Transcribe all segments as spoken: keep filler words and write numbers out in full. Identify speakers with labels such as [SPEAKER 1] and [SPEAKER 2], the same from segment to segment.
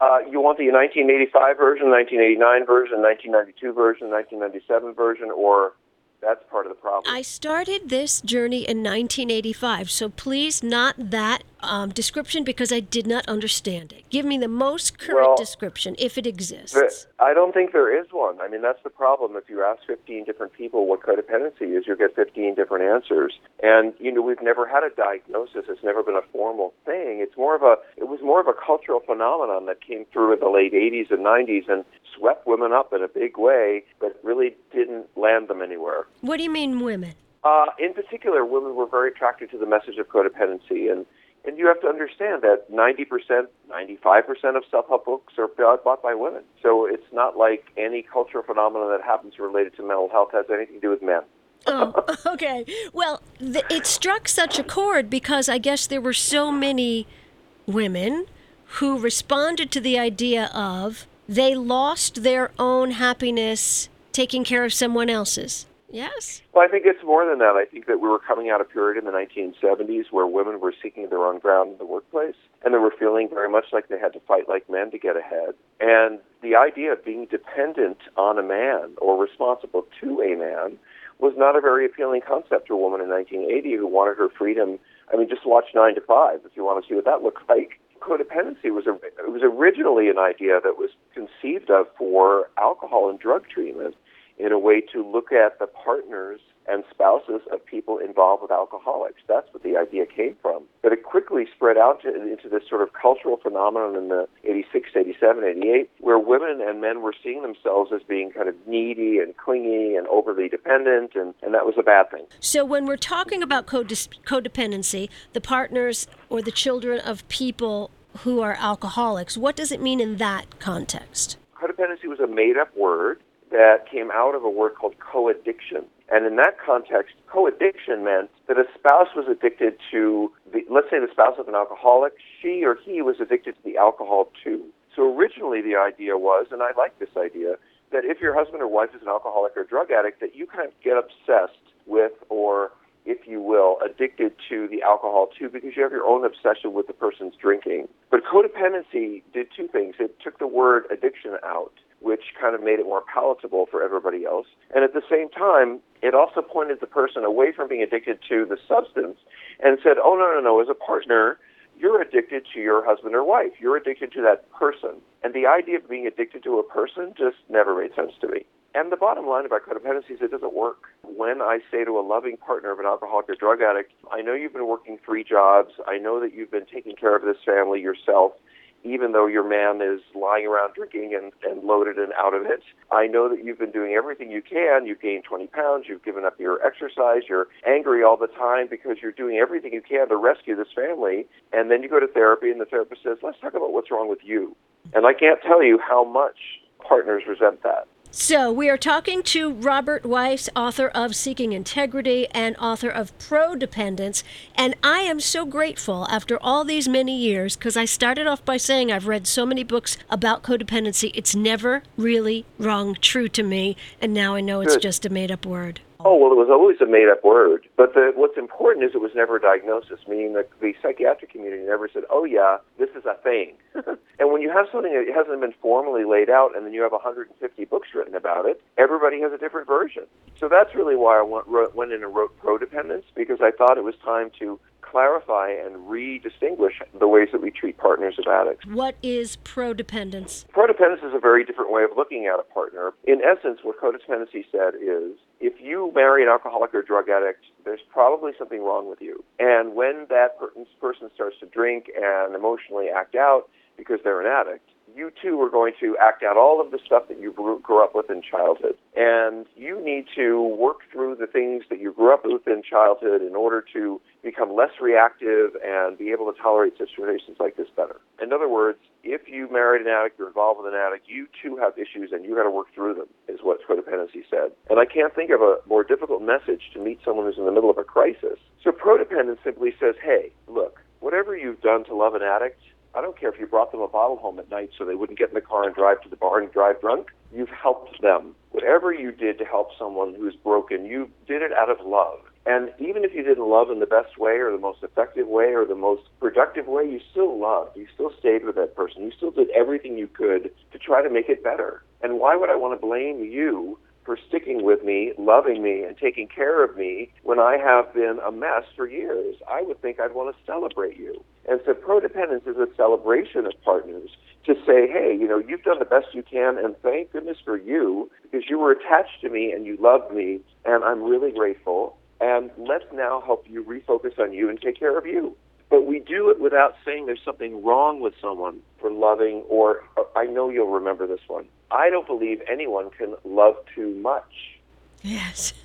[SPEAKER 1] Uh, you want the nineteen eighty-five version, nineteen eighty-nine version, nineteen ninety-two version, nineteen ninety-seven version, or that's part of the problem?
[SPEAKER 2] I started this journey in nineteen eighty-five, so please not that um, description because I did not understand it. Give me the most current
[SPEAKER 1] Well,
[SPEAKER 2] description, if it
[SPEAKER 1] the,
[SPEAKER 2] exists.
[SPEAKER 1] I don't think there is one. I mean, that's the problem. If you ask fifteen different people what codependency is, you'll get fifteen different answers. And, you know, we've never had a diagnosis. It's never been a formal thing. It's more of a, it was more of a cultural phenomenon that came through in the late eighties and nineties and swept women up in a big way, but really didn't land them anywhere.
[SPEAKER 2] What do you mean women?
[SPEAKER 1] Uh, in particular, women were very attracted to the message of codependency, and, and you have to understand that ninety percent, ninety-five percent of self-help books are bought by women. So it's not like any cultural phenomenon that happens related to mental health has anything to do with men.
[SPEAKER 2] Oh, okay. Well, th- it struck such a chord because I guess there were so many women who responded to the idea of they lost their own happiness taking care of someone else's. Yes?
[SPEAKER 1] Well, I think it's more than that. I think that we were coming out of a period in the nineteen seventies where women were seeking their own ground in the workplace, and they were feeling very much like they had to fight like men to get ahead. And the idea of being dependent on a man or responsible to a man was not a very appealing concept to a woman in nineteen eighty who wanted her freedom. I mean, just watch nine to five if you want to see what that looked like. Codependency was a, it was originally an idea that was conceived of for alcohol and drug treatment in a way to look at the partners and spouses of people involved with alcoholics. That's what the idea came from. But it quickly spread out to, into this sort of cultural phenomenon in the eighty-six, eighty-seven, eighty-eight, where women and men were seeing themselves as being kind of needy and clingy and overly dependent, and, and that was a bad thing.
[SPEAKER 2] So when we're talking about code- codependency, the partners or the children of people who are alcoholics, what does it mean in that context?
[SPEAKER 1] Codependency was a made-up word that came out of a word called co-addiction. And in that context, co-addiction meant that a spouse was addicted to, the, let's say the spouse of an alcoholic, she or he was addicted to the alcohol too. So originally the idea was, and I like this idea, that if your husband or wife is an alcoholic or drug addict, that you kind of get obsessed with, or if you will, addicted to the alcohol too, because you have your own obsession with the person's drinking. But codependency did two things. It took the word addiction out, which kind of made it more palatable for everybody else. And at the same time, it also pointed the person away from being addicted to the substance and said, oh, no, no, no, as a partner, you're addicted to your husband or wife. You're addicted to that person. And the idea of being addicted to a person just never made sense to me. And the bottom line about codependency is it doesn't work. When I say to a loving partner of an alcoholic or drug addict, I know you've been working three jobs. I know that you've been taking care of this family yourself, even though your man is lying around drinking and, and loaded and out of it. I know that you've been doing everything you can. You've gained twenty pounds. You've given up your exercise. You're angry all the time because you're doing everything you can to rescue this family. And then you go to therapy, and the therapist says, let's talk about what's wrong with you. And I can't tell you how much partners resent that.
[SPEAKER 2] So we are talking to Robert Weiss, author of Seeking Integrity and author of Pro-Dependence. And I am so grateful after all these many years, because I started off by saying I've read so many books about codependency. It's never really rung true to me. And now I know it's
[SPEAKER 1] Good.
[SPEAKER 2] just a made-up word.
[SPEAKER 1] Oh, well, it was always a made-up word. But the, what's important is it was never a diagnosis, meaning that the psychiatric community never said, oh, yeah, this is a thing. And when you have something that hasn't been formally laid out and then you have one hundred fifty books written about it, everybody has a different version. So that's really why I went, wrote, went in and wrote Pro-Dependence, because I thought it was time to clarify and re-distinguish the ways that we treat partners of addicts.
[SPEAKER 2] What is pro-dependence?
[SPEAKER 1] Pro-dependence is a very different way of looking at a partner. In essence, what codependency said is, if you marry an alcoholic or drug addict, there's probably something wrong with you. And when that person starts to drink and emotionally act out because they're an addict, you too are going to act out all of the stuff that you grew up with in childhood. And you need to work through the things that you grew up with in childhood in order to become less reactive and be able to tolerate situations like this better. In other words, if you married an addict or involved with an addict, you too have issues and you got to work through them, is what codependency said. And I can't think of a more difficult message to meet someone who's in the middle of a crisis. So pro-dependence simply says, hey, look, whatever you've done to love an addict, I don't care if you brought them a bottle home at night so they wouldn't get in the car and drive to the bar and drive drunk. You've helped them. Whatever you did to help someone who's broken, you did it out of love. And even if you didn't love in the best way or the most effective way or the most productive way, you still loved. You still stayed with that person. You still did everything you could to try to make it better. And why would I want to blame you for sticking with me, loving me, and taking care of me when I have been a mess for years? I would think I'd want to celebrate you. And so prodependence is a celebration of partners to say, hey, you know, you've done the best you can, and thank goodness for you, because you were attached to me and you loved me, and I'm really grateful. And let's now help you refocus on you and take care of you. But we do it without saying there's something wrong with someone for loving, or I know you'll remember this one. I don't believe anyone can love too much.
[SPEAKER 2] Yes.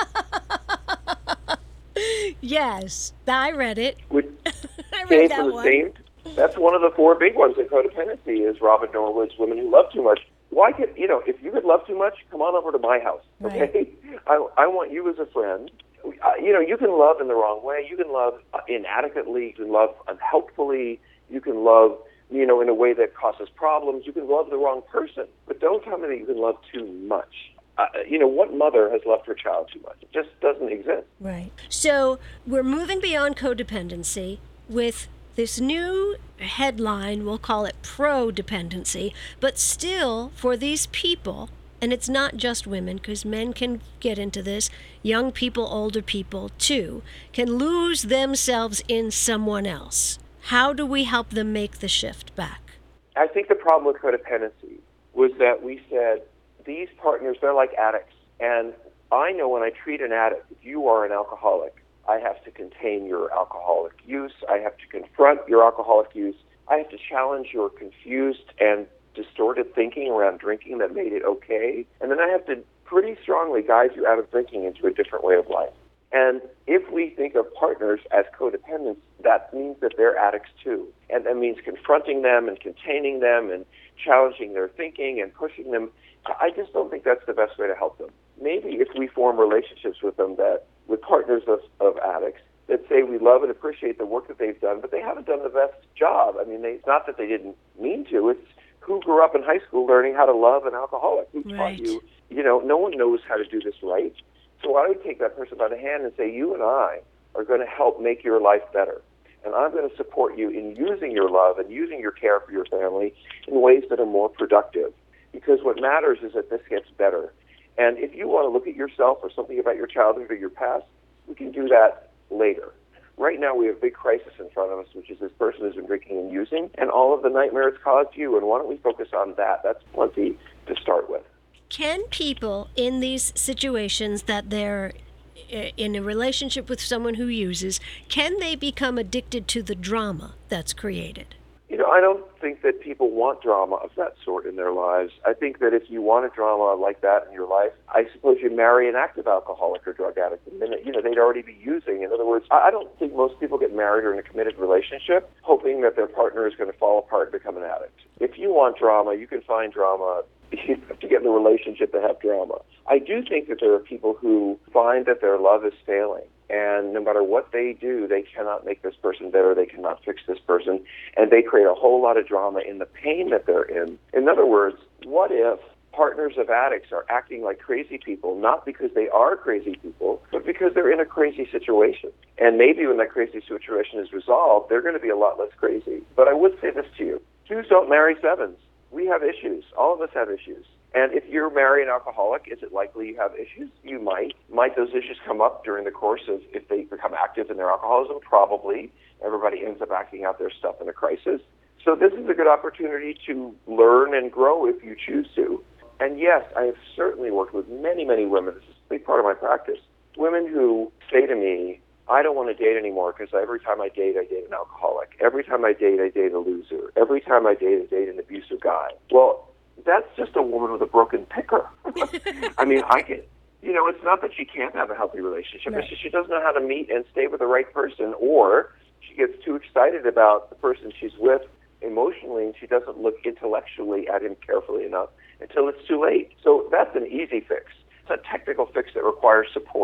[SPEAKER 2] Yes, I read it.
[SPEAKER 1] Which
[SPEAKER 2] I read
[SPEAKER 1] came
[SPEAKER 2] that
[SPEAKER 1] from the
[SPEAKER 2] one.
[SPEAKER 1] same. That's one of the four big ones in codependency is Robin Norwood's Women Who Love Too Much. Why could, you know, if you could love too much, come on over to my house, okay?
[SPEAKER 2] Right.
[SPEAKER 1] I, I want you as a friend. Uh, you know, you can love in the wrong way. You can love uh, inadequately. You can love unhelpfully. You can love, you know, in a way that causes problems. You can love the wrong person. But don't tell me that you can love too much. Uh, you know, what mother has loved her child too much? It just doesn't exist.
[SPEAKER 2] Right. So we're moving beyond codependency with this new headline, we'll call it pro-dependency, but still for these people, and it's not just women because men can get into this, young people, older people too, can lose themselves in someone else. How do we help them make the shift back?
[SPEAKER 1] I think the problem with codependency was that we said these partners, they're like addicts. And I know when I treat an addict, if you are an alcoholic, I have to contain your alcoholic use. I have to confront your alcoholic use. I have to challenge your confused and distorted thinking around drinking that made it okay. And then I have to pretty strongly guide you out of drinking into a different way of life. And if we think of partners as codependents, that means that they're addicts too. And that means confronting them and containing them and challenging their thinking and pushing them. I just don't think that's the best way to help them. Maybe if we form relationships with them that with partners of, of addicts that say we love and appreciate the work that they've done, but they haven't done the best job. I mean, they, it's not that they didn't mean to. It's who grew up in high school learning how to love an alcoholic? Who taught
[SPEAKER 2] Right.
[SPEAKER 1] you? You know, no one knows how to do this right. So I would take that person by the hand and say, you and I are going to help make your life better. And I'm going to support you in using your love and using your care for your family in ways that are more productive. Because what matters is that this gets better. And if you want to look at yourself or something about your childhood or your past, we can do that later. Right now we have a big crisis in front of us, which is this person who's been drinking and using, and all of the nightmares caused you. And why don't we focus on that? That's plenty to start with.
[SPEAKER 2] Can people in these situations that they're in a relationship with someone who uses, can they become addicted to the drama that's created?
[SPEAKER 1] You know, I don't think that people want drama of that sort in their lives. I think that if you want a drama like that in your life, I suppose you marry an active alcoholic or drug addict. And then, you know, they'd already be using. In other words, I don't think most people get married or in a committed relationship hoping that their partner is going to fall apart and become an addict. If you want drama, you can find drama. You have to get in a relationship to have drama. I do think that there are people who find that their love is failing. And no matter what they do, they cannot make this person better. They cannot fix this person. And they create a whole lot of drama in the pain that they're in. In other words, what if partners of addicts are acting like crazy people, not because they are crazy people, but because they're in a crazy situation? And maybe when that crazy situation is resolved, they're going to be a lot less crazy. But I would say this to you. Twos don't marry sevens. We have issues. All of us have issues. And if you're marrying an alcoholic, is it likely you have issues? You might. Might those issues come up during the course of if they become active in their alcoholism? Probably. Everybody ends up acting out their stuff in a crisis. So this is a good opportunity to learn and grow if you choose to. And yes, I have certainly worked with many, many women. This is a big part of my practice. Women who say to me, I don't want to date anymore because every time I date, I date an alcoholic. Every time I date, I date a loser. Every time I date, I date an abusive guy. Well, that's just a woman with a broken picker. I mean, I can, you know, it's not that she can't have a healthy relationship.
[SPEAKER 2] Right.
[SPEAKER 1] It's just she doesn't know how to meet and stay with the right person, or she gets too excited about the person she's with emotionally and she doesn't look intellectually at him carefully enough until it's too late. So that's an easy fix. It's a technical fix that requires support.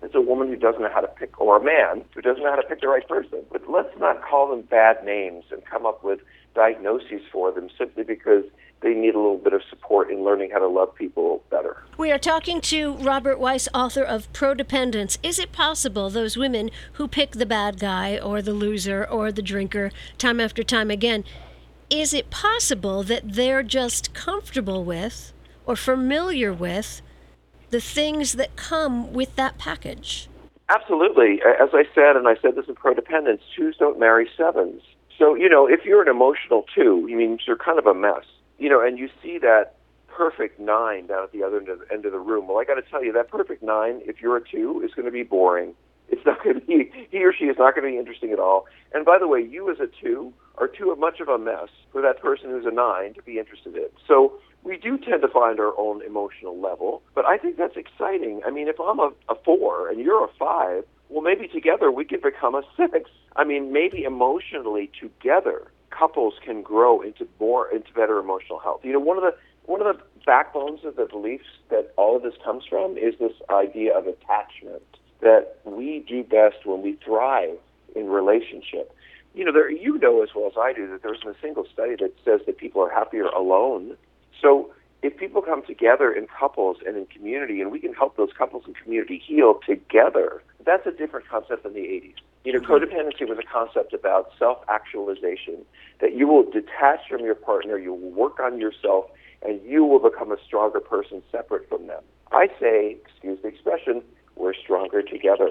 [SPEAKER 1] It's a woman who doesn't know how to pick, or a man who doesn't know how to pick the right person. But let's not call them bad names and come up with diagnoses for them simply because they need a little bit of support in learning how to love people better.
[SPEAKER 2] We are talking to Robert Weiss, author of Prodependence. Is it possible those women who pick the bad guy or the loser or the drinker time after time again, is it possible that they're just comfortable with or familiar with the things that come with that package?
[SPEAKER 1] Absolutely. As I said, and I said this in Prodependence, twos don't marry sevens. So, you know, if you're an emotional two, you mean you're kind of a mess. You know, and you see that perfect nine down at the other end of the, end of the room. Well, I got to tell you, that perfect nine, if you're a two, is going to be boring. It's not going to be, he or she is not going to be interesting at all. And by the way, you as a two are too much of a mess for that person who's a nine to be interested in. So we do tend to find our own emotional level, but I think that's exciting. I mean, if I'm a, a four and you're a five, well, maybe together we could become a six. I mean, maybe emotionally together, couples can grow into more, into better emotional health. You know, one of the one of the backbones of the beliefs that all of this comes from is this idea of attachment, that we do best when we thrive in relationship. You know, there, you know as well as I do that there isn't a single study that says that people are happier alone. So if people come together in couples and in community, and we can help those couples and community heal together, that's a different concept than the eighties. You know, codependency was a concept about self-actualization, that you will detach from your partner, you will work on yourself, and you will become a stronger person separate from them. I say, excuse the expression, we're stronger together.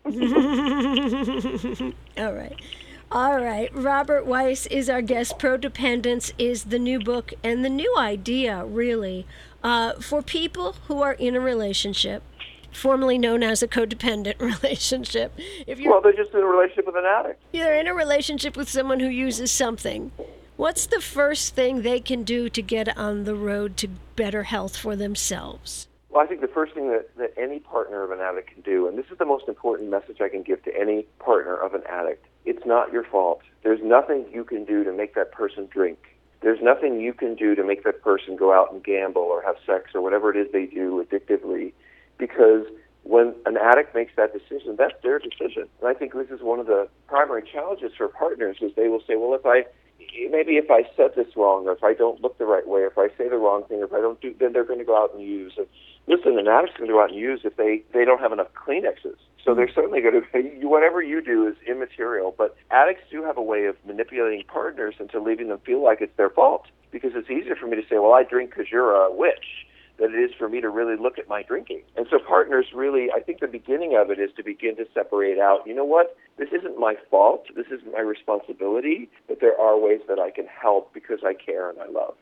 [SPEAKER 2] All right. All right. Robert Weiss is our guest. Prodependence is the new book and the new idea, really, uh, for people who are in a relationship, formerly known as a codependent relationship. If you're,
[SPEAKER 1] well, they're just in a relationship with an addict.
[SPEAKER 2] They're in a relationship with someone who uses something. What's the first thing they can do to get on the road to better health for themselves?
[SPEAKER 1] Well, I think the first thing that, that any partner of an addict can do, and this is the most important message I can give to any partner of an addict, it's not your fault. There's nothing you can do to make that person drink. There's nothing you can do to make that person go out and gamble or have sex or whatever it is they do addictively, because when an addict makes that decision, that's their decision. And I think this is one of the primary challenges for partners is they will say, well, if I, maybe if I said this wrong, or if I don't look the right way, or if I say the wrong thing, or if I don't do, then they're going to go out and use. And listen, an addict's going to go out and use if they, they don't have enough Kleenexes. So they're certainly going to, whatever you do is immaterial. But addicts do have a way of manipulating partners into leaving them feel like it's their fault. Because it's easier for me to say, well, I drink because you're a witch, than it is for me to really look at my drinking. And so partners really, I think the beginning of it is to begin to separate out, you know what, this isn't my fault, this isn't my responsibility, but there are ways that I can help because I care and I love.